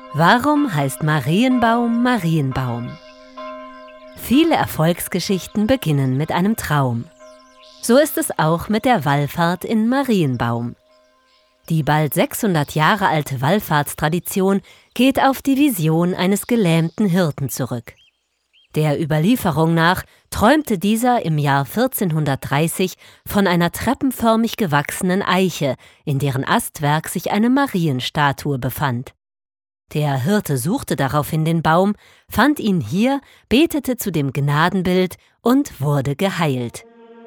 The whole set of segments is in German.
Warum heißt Marienbaum Marienbaum? Viele Erfolgsgeschichten beginnen mit einem Traum. So ist es auch mit der Wallfahrt in Marienbaum. Die bald 600 Jahre alte Wallfahrtstradition geht auf die Vision eines gelähmten Hirten zurück. Der Überlieferung nach träumte dieser im Jahr 1430 von einer treppenförmig gewachsenen Eiche, in deren Astwerk sich eine Marienstatue befand. Der Hirte suchte daraufhin den Baum, fand ihn hier, betete zu dem Gnadenbild und wurde geheilt.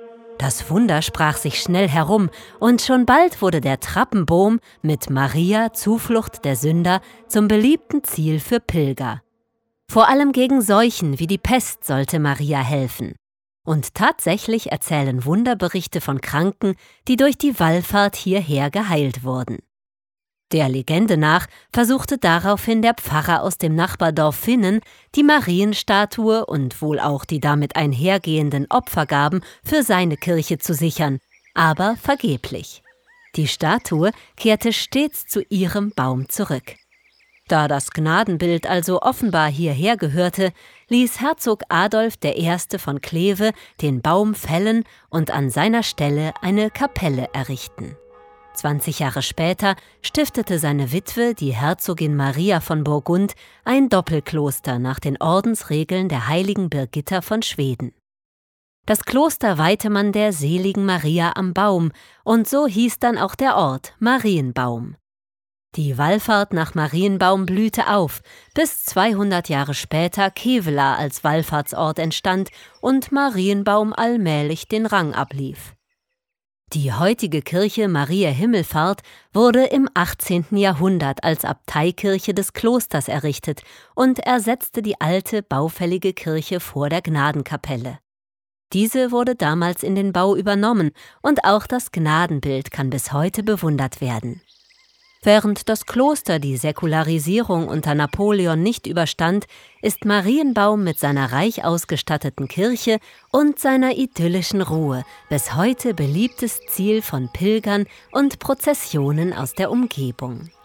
Das Wunder sprach sich schnell herum und schon bald wurde der Trappenboom mit Maria, Zuflucht der Sünder, zum beliebten Ziel für Pilger. Vor allem gegen Seuchen wie die Pest sollte Maria helfen. Und tatsächlich erzählen Wunderberichte von Kranken, die durch die Wallfahrt hierher geheilt wurden. Der Legende nach versuchte daraufhin der Pfarrer aus dem Nachbardorf Vinnen, die Marienstatue und wohl auch die damit einhergehenden Opfergaben für seine Kirche zu sichern, aber vergeblich. Die Statue kehrte stets zu ihrem Baum zurück. Da das Gnadenbild also offenbar hierher gehörte, ließ Herzog Adolf I. von Kleve den Baum fällen und an seiner Stelle eine Kapelle errichten. 20 Jahre später stiftete seine Witwe, die Herzogin Maria von Burgund, ein Doppelkloster nach den Ordensregeln der heiligen Birgitta von Schweden. Das Kloster weihte man der seligen Maria am Baum und so hieß dann auch der Ort Marienbaum. Die Wallfahrt nach Marienbaum blühte auf, bis 200 Jahre später Kevelaer als Wallfahrtsort entstand und Marienbaum allmählich den Rang ablief. Die heutige Kirche Maria Himmelfahrt wurde im 18. Jahrhundert als Abteikirche des Klosters errichtet und ersetzte die alte, baufällige Kirche vor der Gnadenkapelle. Diese wurde damals in den Bau übernommen und auch das Gnadenbild kann bis heute bewundert werden. Während das Kloster die Säkularisierung unter Napoleon nicht überstand, ist Marienbaum mit seiner reich ausgestatteten Kirche und seiner idyllischen Ruhe bis heute beliebtes Ziel von Pilgern und Prozessionen aus der Umgebung.